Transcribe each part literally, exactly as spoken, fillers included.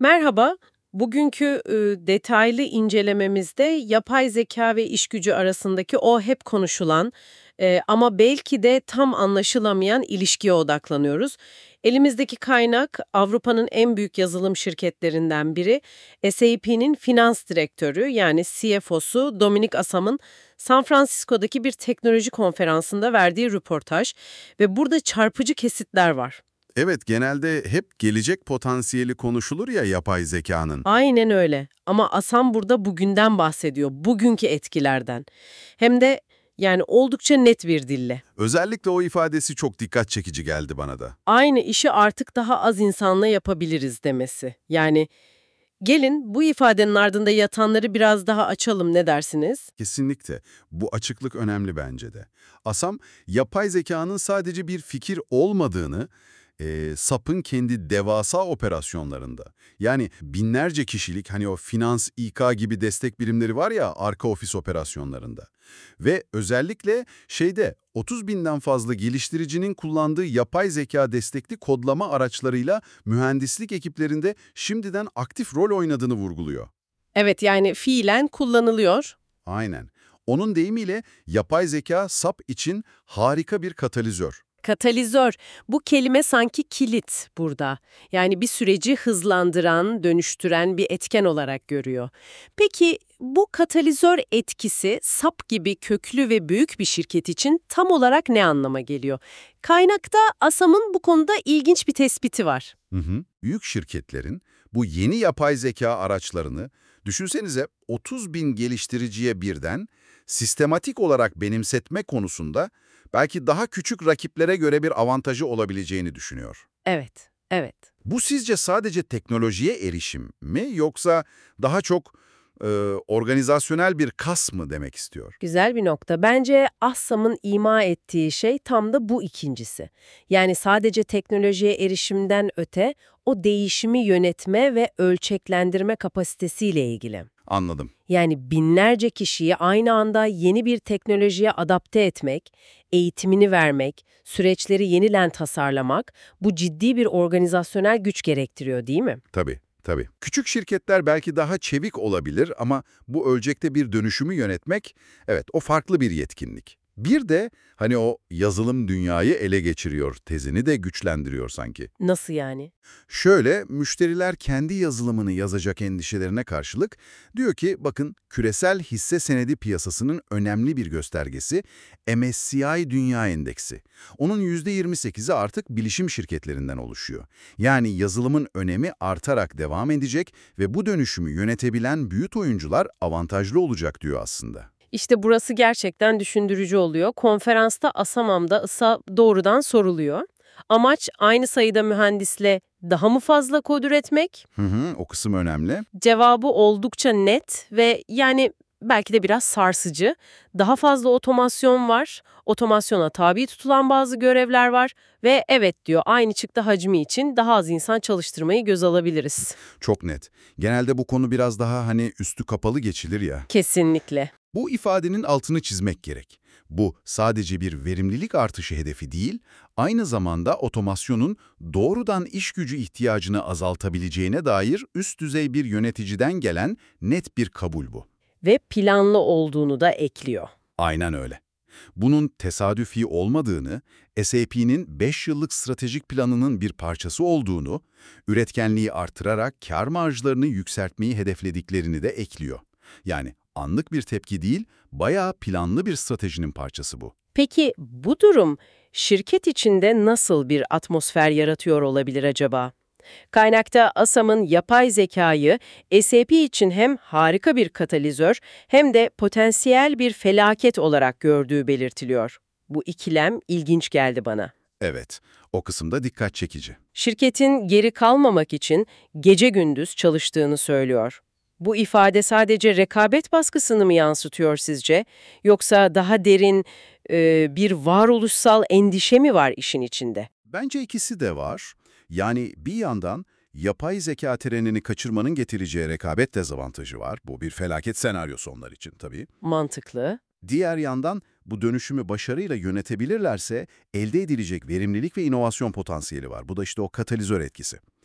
Merhaba. Bugünkü e, detaylı incelememizde yapay zeka ve iş gücü arasındaki o hep konuşulan e, ama belki de tam anlaşılamayan ilişkiye odaklanıyoruz. Elimizdeki kaynak Avrupa'nın en büyük yazılım şirketlerinden biri, S A P'nin finans direktörü yani C F O'su Dominic Assam'ın San Francisco'daki bir teknoloji konferansında verdiği röportaj ve burada çarpıcı kesitler var. Evet, genelde hep gelecek potansiyeli konuşulur ya yapay zekanın. Aynen öyle. Ama Asam burada bugünden bahsediyor, bugünkü etkilerden. Hem de yani oldukça net bir dille. Özellikle o ifadesi çok dikkat çekici geldi bana da. Aynı işi artık daha az insanla yapabiliriz demesi. Yani gelin bu ifadenin ardında yatanları biraz daha açalım, ne dersiniz? Kesinlikle. Bu açıklık önemli bence de. Asam, yapay zekanın sadece bir fikir olmadığını, e, SAP'ın kendi devasa operasyonlarında, yani binlerce kişilik hani o finans, İK gibi destek birimleri var ya arka ofis operasyonlarında ve özellikle şeyde otuz binden fazla geliştiricinin kullandığı yapay zeka destekli kodlama araçlarıyla mühendislik ekiplerinde şimdiden aktif rol oynadığını vurguluyor. Evet, yani fiilen kullanılıyor. Aynen. Onun deyimiyle yapay zeka SAP için harika bir katalizör. Katalizör. Bu kelime sanki kilit burada. Yani bir süreci hızlandıran, dönüştüren bir etken olarak görüyor. Peki bu katalizör etkisi SAP gibi köklü ve büyük bir şirket için tam olarak ne anlama geliyor? Kaynakta Asam'ın bu konuda ilginç bir tespiti var. Hı hı. Büyük şirketlerin bu yeni yapay zeka araçlarını düşünsenize otuz bin geliştiriciye birden sistematik olarak benimsetme konusunda belki daha küçük rakiplere göre bir avantajı olabileceğini düşünüyor. Evet, evet. Bu sizce sadece teknolojiye erişim mi yoksa daha çok e, organizasyonel bir kas mı demek istiyor? Güzel bir nokta. Bence Assam'ın ima ettiği şey tam da bu ikincisi. Yani sadece teknolojiye erişimden öte o değişimi yönetme ve ölçeklendirme kapasitesiyle ilgili. Anladım. Yani binlerce kişiyi aynı anda yeni bir teknolojiye adapte etmek, eğitimini vermek, süreçleri yeniden tasarlamak bu ciddi bir organizasyonel güç gerektiriyor, değil mi? Tabii, tabii. Küçük şirketler belki daha çevik olabilir ama bu ölçekte bir dönüşümü yönetmek, evet o farklı bir yetkinlik. Bir de hani o yazılım dünyayı ele geçiriyor tezini de güçlendiriyor sanki. Nasıl yani? Şöyle, müşteriler kendi yazılımını yazacak endişelerine karşılık diyor ki bakın küresel hisse senedi piyasasının önemli bir göstergesi M S C I Dünya Endeksi. Onun yüzde yirmi sekizi artık bilişim şirketlerinden oluşuyor. Yani yazılımın önemi artarak devam edecek ve bu dönüşümü yönetebilen büyük oyuncular avantajlı olacak diyor aslında. İşte burası gerçekten düşündürücü oluyor. Konferansta Asamam'da ısa doğrudan soruluyor. Amaç aynı sayıda mühendisle daha mı fazla kod üretmek? Hı hı, o kısım önemli. Cevabı oldukça net ve yani belki de biraz sarsıcı. Daha fazla otomasyon var, otomasyona tabi tutulan bazı görevler var ve evet diyor aynı çıktı hacmi için daha az insan çalıştırmayı göz alabiliriz. Çok net. Genelde bu konu biraz daha hani üstü kapalı geçilir ya. Kesinlikle. Bu ifadenin altını çizmek gerek. Bu sadece bir verimlilik artışı hedefi değil, aynı zamanda otomasyonun doğrudan iş gücü ihtiyacını azaltabileceğine dair üst düzey bir yöneticiden gelen net bir kabul bu. Ve planlı olduğunu da ekliyor. Aynen öyle. Bunun tesadüfi olmadığını, S A P'nin beş yıllık stratejik planının bir parçası olduğunu, üretkenliği artırarak kar marjlarını yükseltmeyi hedeflediklerini de ekliyor. Yani anlık bir tepki değil, bayağı planlı bir stratejinin parçası bu. Peki bu durum şirket içinde nasıl bir atmosfer yaratıyor olabilir acaba? Kaynakta Asam'ın yapay zekayı S A P için hem harika bir katalizör hem de potansiyel bir felaket olarak gördüğü belirtiliyor. Bu ikilem ilginç geldi bana. Evet, o kısımda dikkat çekici. Şirketin geri kalmamak için gece gündüz çalıştığını söylüyor. Bu ifade sadece rekabet baskısını mı yansıtıyor sizce? Yoksa daha derin e, bir varoluşsal endişe mi var işin içinde? Bence ikisi de var. Yani bir yandan yapay zeka trenini kaçırmanın getireceği rekabet dezavantajı var. Bu bir felaket senaryosu onlar için tabii. Mantıklı. Diğer yandan bu dönüşümü başarıyla yönetebilirlerse elde edilecek verimlilik ve inovasyon potansiyeli var. Bu da işte o katalizör etkisi.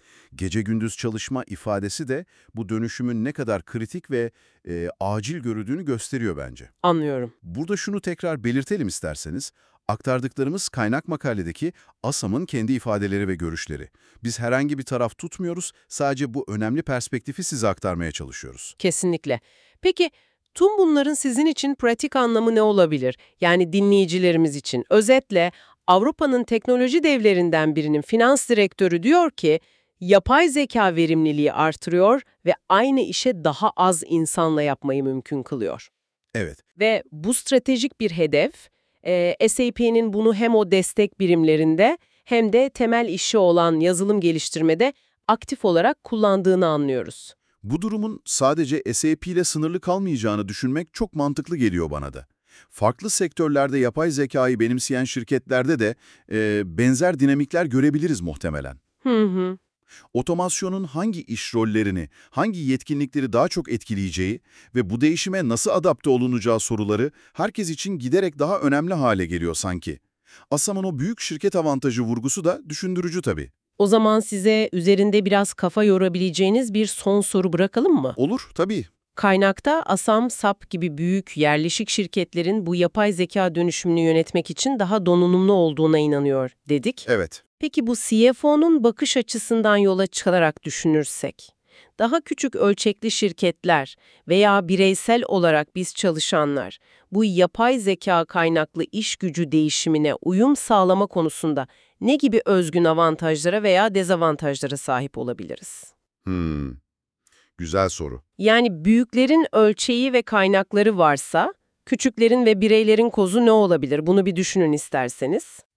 Gece gündüz çalışma ifadesi de bu dönüşümün ne kadar kritik ve e, acil görüldüğünü gösteriyor bence. Anlıyorum. Burada şunu tekrar belirtelim isterseniz. Aktardıklarımız kaynak makaledeki ASAM'ın kendi ifadeleri ve görüşleri. Biz herhangi bir taraf tutmuyoruz, sadece bu önemli perspektifi size aktarmaya çalışıyoruz. Kesinlikle. Peki tüm bunların sizin için pratik anlamı ne olabilir? Yani dinleyicilerimiz için. Özetle Avrupa'nın teknoloji devlerinden birinin finans direktörü diyor ki, yapay zeka verimliliği artırıyor ve aynı işe daha az insanla yapmayı mümkün kılıyor. Evet, Ve bu stratejik bir hedef, e, S A P'nin bunu hem o destek birimlerinde hem de temel işi olan yazılım geliştirmede aktif olarak kullandığını anlıyoruz. bu durumun sadece S A P ile sınırlı kalmayacağını düşünmek çok mantıklı geliyor bana da. Farklı sektörlerde yapay zekayı benimseyen şirketlerde de e, benzer dinamikler görebiliriz muhtemelen. Hı hı. Otomasyonun hangi iş rollerini, hangi yetkinlikleri daha çok etkileyeceği ve bu değişime nasıl adapte olunacağı soruları herkes için giderek daha önemli hale geliyor sanki. ASAM'ın o büyük şirket avantajı vurgusu da düşündürücü tabii. O zaman size üzerinde biraz kafa yorabileceğiniz bir son soru bırakalım mı? Olur, tabii. Kaynakta ASAM, SAP gibi büyük yerleşik şirketlerin bu yapay zeka dönüşümünü yönetmek için daha donanımlı olduğuna inanıyor dedik. Evet. Peki bu C F O'nun bakış açısından yola çıkarak düşünürsek, daha küçük ölçekli şirketler veya bireysel olarak biz çalışanlar bu yapay zeka kaynaklı iş gücü değişimine uyum sağlama konusunda ne gibi özgün avantajlara veya dezavantajlara sahip olabiliriz? Hmm, güzel soru. Yani büyüklerin ölçeği ve kaynakları varsa, küçüklerin ve bireylerin kozu ne olabilir? Bunu bir düşünün isterseniz.